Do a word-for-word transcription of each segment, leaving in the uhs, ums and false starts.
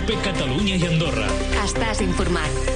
COPE Catalunya i Andorra. Estàs informat.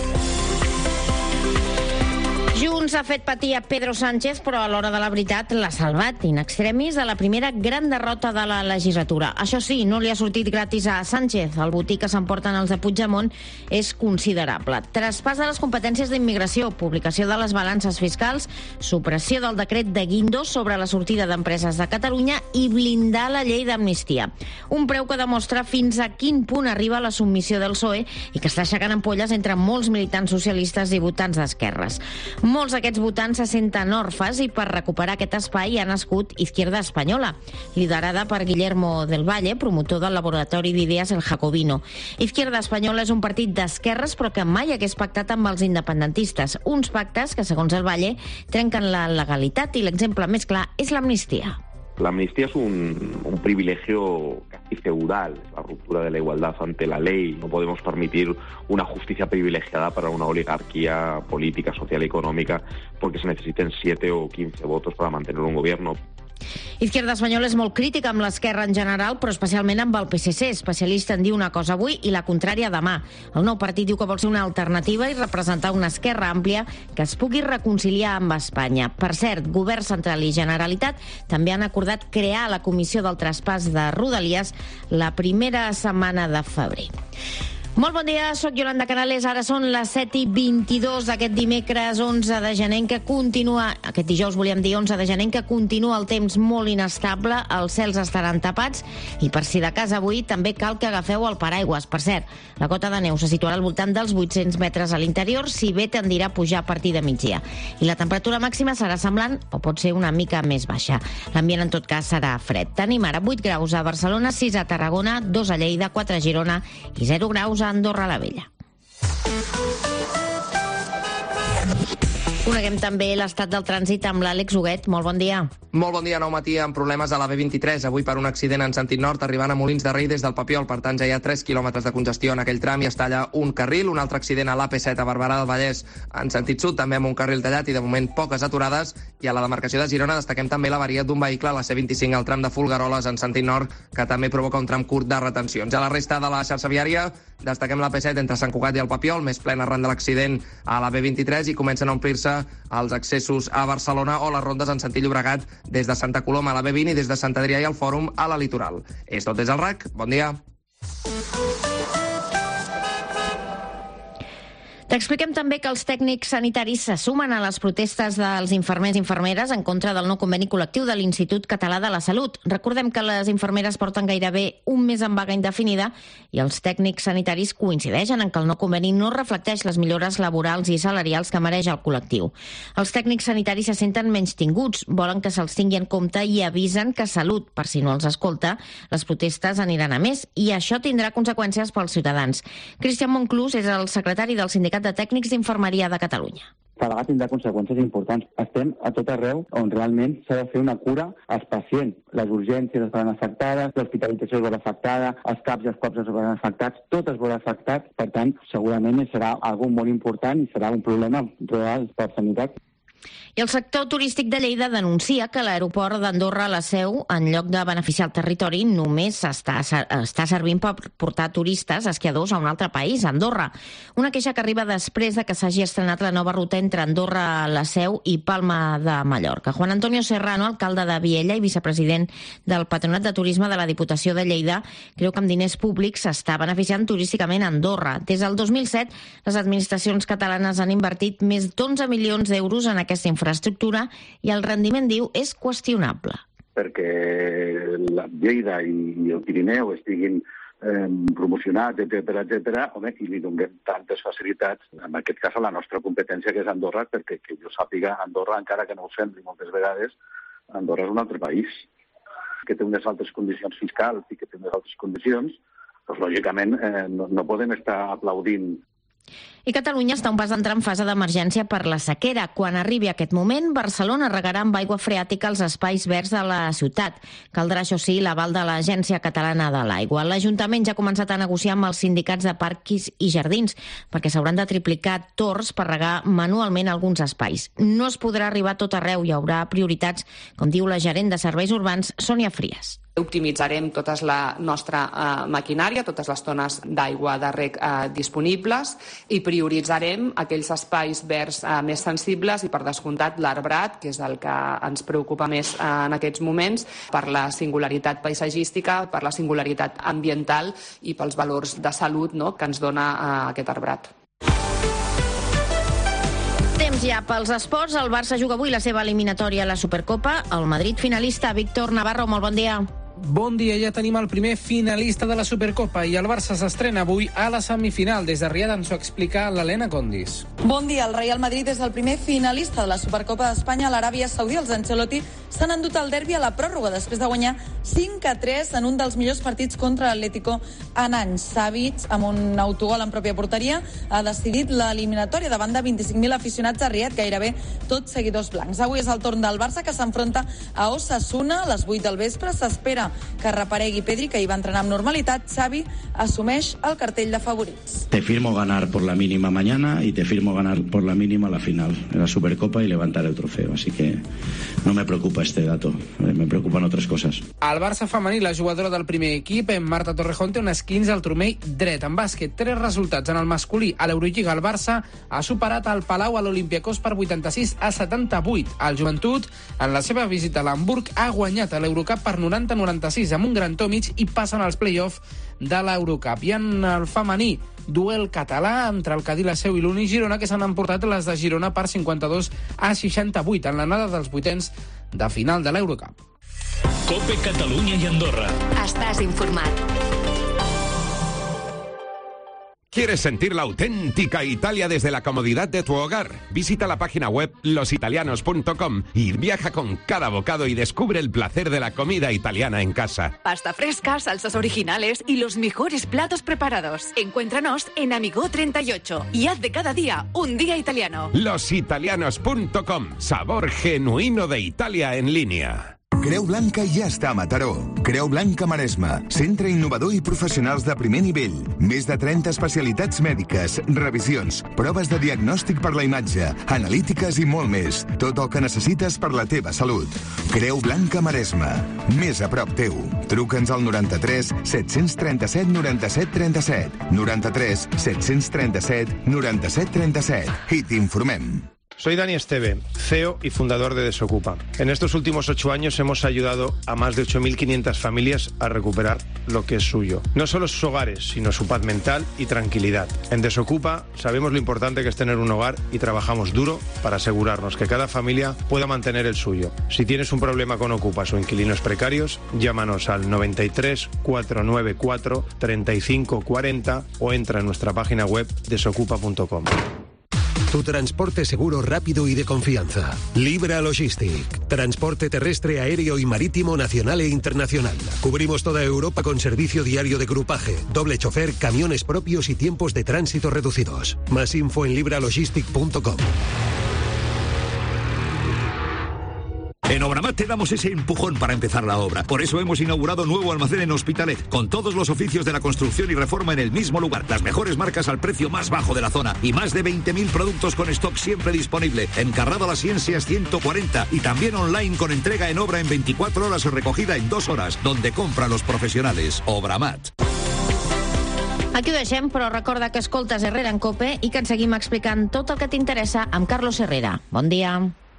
Junts ha fet patir a Pedro Sánchez, però a l'hora de la veritat l'ha salvat in extremis a la primera gran derrota de la legislatura. Això sí, no li ha sortit gratis a Sánchez. El botí que s'emporten els de Puigdemont és considerable. Traspàs de les competències d'immigració, publicació de les balances fiscals, supressió del decret de Guindos sobre la sortida d'empreses de Catalunya i blindar la llei d'amnistia. Un preu que demostra fins a quin punt arriba la submissió del P S O E i que està aixecant ampolles entre molts militants socialistes i votants d'esquerres. Molts d'aquests votants se senten orfes i per recuperar aquest espai ha nascut Izquierda Espanyola, liderada per Guillermo del Valle, promotor del laboratori d'idees El Jacobino. Izquierda Espanyola és un partit d'esquerres però que mai hagués pactat amb els independentistes. Uns pactes que, segons el Valle, trenquen la legalitat i l'exemple més clar és l'amnistia. La amnistía es un, un privilegio casi feudal, la ruptura de la igualdad ante la ley. No podemos permitir una justicia privilegiada para una oligarquía política, social y económica porque se necesiten siete o quince votos para mantener un gobierno. Izquierda Espanyola és molt crítica amb l'esquerra en general, però especialment amb el P S C. Especialista en dir una cosa avui i la contrària demà. El nou partit diu que vol ser una alternativa i representar una esquerra àmplia que es pugui reconciliar amb Espanya. Per cert, Govern Central i Generalitat també han acordat crear la comissió del traspàs de Rodalies la primera setmana de febrer. Molt bon dia, soc Yolanda Canales. Ara són les set i vint-i-dos aquest dimecres onze de gener, que continua, aquest dijous volíem dir onze de gener, que continua el temps molt inestable, els cels estaran tapats i per si de cas avui també cal que agafeu el paraigües. Per cert, la cota de neu se situarà al voltant dels vuit-cents metres a l'interior, si bé tendirà a pujar a partir de migdia. I la temperatura màxima serà semblant o pot ser una mica més baixa. L'ambient en tot cas serà fred. Tenim ara vuit graus a Barcelona, sis a Tarragona, dos a Lleida, quatre a Girona i zero graus a Andorra la Vella. Coneguem també l'estat del trànsit amb l'Àlex Huguet. Molt bon dia. Molt bon dia, nou matí amb problemes a la B vint-i-tres, avui per un accident en sentit nord arribant a Molins de Rei des del Papiol, per tant ja hi ha tres quilòmetres de congestió en aquell tram i es talla un carril. Un altre accident a l'A P set a Barberà del Vallès en sentit sud, també amb un carril tallat i de moment poques aturades, i a la demarcació de Girona destaquem també l'avaria d'un vehicle a la C vint-i-cinc al tram de Folgueroles en sentit nord, que també provoca un tram curt de retencions. A la resta de la xarxa viària destaquem l'A P set entre Sant Cugat i el Papiol, més plena arran de l'accident a la B vint-i-tres, i comencen a omplir-se els accessos a Barcelona o les rondes en sentit Llobregat des de Santa Coloma a la B vint i des de Sant Adrià i el Fòrum a la Litoral. És tot des del R A C. Bon dia. T'expliquem també que els tècnics sanitaris se sumen a les protestes dels infermers i infermeres en contra del nou conveni col·lectiu de l'Institut Català de la Salut. Recordem que les infermeres porten gairebé un mes en vaga indefinida i els tècnics sanitaris coincideixen en que el nou conveni no reflecteix les millores laborals i salarials que mereix el col·lectiu. Els tècnics sanitaris se senten menys tinguts, volen que se'ls tingui en compte i avisen que Salut, per si no els escolta, les protestes aniran a més i això tindrà conseqüències pels ciutadans. Cristian Monclús és el secretari del Sindicat de Tècnics d'Infermeria de Catalunya. Cada vegada tindrà conseqüències importants. Estem a tot arreu on realment s'ha de fer una cura als pacients. Les urgències es veuen afectades, l'hospitalització es veurà afectada, els CAPs i els COPs es veuran afectats, tot es veurà afectat. Per tant, segurament serà algo molt important i serà un problema real per sanitat. I el sector turístic de Lleida denuncia que l'aeroport d'Andorra, la Seu, en lloc de beneficiar el territori, només està, està servint per portar turistes esquiadors a un altre país, Andorra. Una queixa que arriba després de que s'hagi estrenat la nova ruta entre Andorra, la Seu i Palma de Mallorca. Juan Antonio Serrano, alcalde de Viella i vicepresident del Patronat de Turisme de la Diputació de Lleida, creu que amb diners públics s'està beneficiant turísticament Andorra. Des del dos mil set, les administracions catalanes han invertit més d'onze milions d'euros en aquesta infraestructura i el rendiment, diu, és qüestionable. Perquè la Lleida i el Pirineu estiguin eh, promocionats, etcètera, etcètera, home, i li donem tantes facilitats, en aquest cas a la nostra competència, que és Andorra, perquè que jo sàpiga, Andorra, encara que no ho sembli moltes vegades, Andorra és un altre país, que té unes altres condicions fiscals i que té unes altres condicions, doncs, lògicament, eh, no, no podem estar aplaudint. I Catalunya està a un pas d'entrar en fase d'emergència per la sequera. Quan arribi aquest moment, Barcelona regarà amb aigua freàtica els espais verds de la ciutat. Caldrà, això sí, l'aval de l'Agència Catalana de l'Aigua. L'Ajuntament ja ha començat a negociar amb els sindicats de parcs i jardins perquè s'hauran de triplicar torns per regar manualment alguns espais. No es podrà arribar a tot arreu, hi haurà prioritats, com diu la gerent de Serveis Urbans, Sònia Fries. Optimitzarem tota la nostra eh, maquinària, totes les tones d'aigua de reg eh, disponibles i prioritzarem aquells espais verds eh, més sensibles i, per descomptat, l'arbrat, que és el que ens preocupa més eh, en aquests moments, per la singularitat paisatgística, per la singularitat ambiental i pels valors de salut, no?, que ens dona eh, aquest arbrat. Temps ja pels esports. El Barça juga avui la seva eliminatòria a la Supercopa. El Madrid finalista. Víctor Navarro, molt bon dia. Bon dia, ja tenim el primer finalista de la Supercopa i el Barça s'estrena avui a la semifinal. Des de Riad ens ho explica l'Helena Condis. Bon dia, el Real Madrid és el primer finalista de la Supercopa d'Espanya a l'Aràbia Saudí. Els Ancelotti s'han endut el derbi a la pròrroga després de guanyar cinc a tres en un dels millors partits contra l'Atlético en anys. Savic, amb un autogol en pròpia porteria, ha decidit l'eliminatòria davant de vint-i-cinc mil aficionats a Riad, gairebé tots seguidors blancs. Avui és el torn del Barça, que s'enfronta a Osasuna a les vuit del vespre. S'espera que reparegui Pedri, que hi va entrenar amb normalitat. Xavi assumeix el cartell de favorits. Te firmo ganar por la mínima mañana y te firmo ganar por la mínima la final en la Supercopa y levantar el trofeo. Así que no me preocupa este dato, me preocupan otras cosas. Al Barça femení, la jugadora del primer equip, Marta Torrejón, té un esquinç al turmell dret. En bàsquet, tres resultats en el masculí. A l'Eurolliga, el Barça ha superat el Palau a l'Olympiacos per vuitanta-sis a setanta-vuit. El Joventut, en la seva visita a l'Hamburg, ha guanyat a l'Eurocup per noranta a noranta-sis amb un gran tòmic i passen als play-off de l'Eurocup. I en el femení, duel català entre el Cadí, la Seu i l'Uni Girona, que s'han emportat les de Girona per cinquanta-dos a seixanta-vuit en l'anada dels vuitens de final de l'Eurocup. COPE Catalunya i Andorra. Estàs informat. ¿Quieres sentir la auténtica Italia desde la comodidad de tu hogar? Visita la página web los italianos punto com y viaja con cada bocado y descubre el placer de la comida italiana en casa. Pasta fresca, salsas originales y los mejores platos preparados. Encuéntranos en Amigó treinta y ocho y haz de cada día un día italiano. los italianos punto com. Sabor genuino de Italia en línea. Creu Blanca ja està a Mataró. Creu Blanca Maresme, centre innovador i professionals de primer nivell. Més de trenta especialitats mèdiques, revisions, proves de diagnòstic per la imatge, analítiques i molt més. Tot el que necessites per la teva salut. Creu Blanca Maresme, més a prop teu. Truca'ns al noranta-tres set-cents trenta-set noranta-set trenta-set, noranta-tres set-cents trenta-set noranta-set trenta-set i t'informem. Soy Dani Esteve, C E O y fundador de Desocupa. En estos últimos ocho años hemos ayudado a más de ocho mil quinientas familias a recuperar lo que es suyo. No solo sus hogares, sino su paz mental y tranquilidad. En Desocupa sabemos lo importante que es tener un hogar y trabajamos duro para asegurarnos que cada familia pueda mantener el suyo. Si tienes un problema con ocupas o inquilinos precarios, llámanos al noventa y tres cuatrocientos noventa y cuatro treinta y cinco cuarenta o entra en nuestra página web desocupa punto com. Tu transporte seguro, rápido y de confianza. Libra Logistic. Transporte terrestre, aéreo y marítimo nacional e internacional. Cubrimos toda Europa con servicio diario de grupaje, doble chofer, camiones propios y tiempos de tránsito reducidos. Más info en libra logistic punto com. En Obramat te damos ese empujón para empezar la obra. Por eso hemos inaugurado nuevo almacén en Hospitalet, con todos los oficios de la construcción y reforma en el mismo lugar. Las mejores marcas al precio más bajo de la zona y más de veinte mil productos con stock siempre disponible. En Carrado Las Ciencias ciento cuarenta y también online con entrega en obra en veinticuatro horas o recogida en dos horas, donde compran los profesionales. Obramat. Aquí ho deixem, però recorda que escoltes Herrera en COPE i que ens seguim explicant tot el que t'interessa amb Carlos Herrera. Bon dia.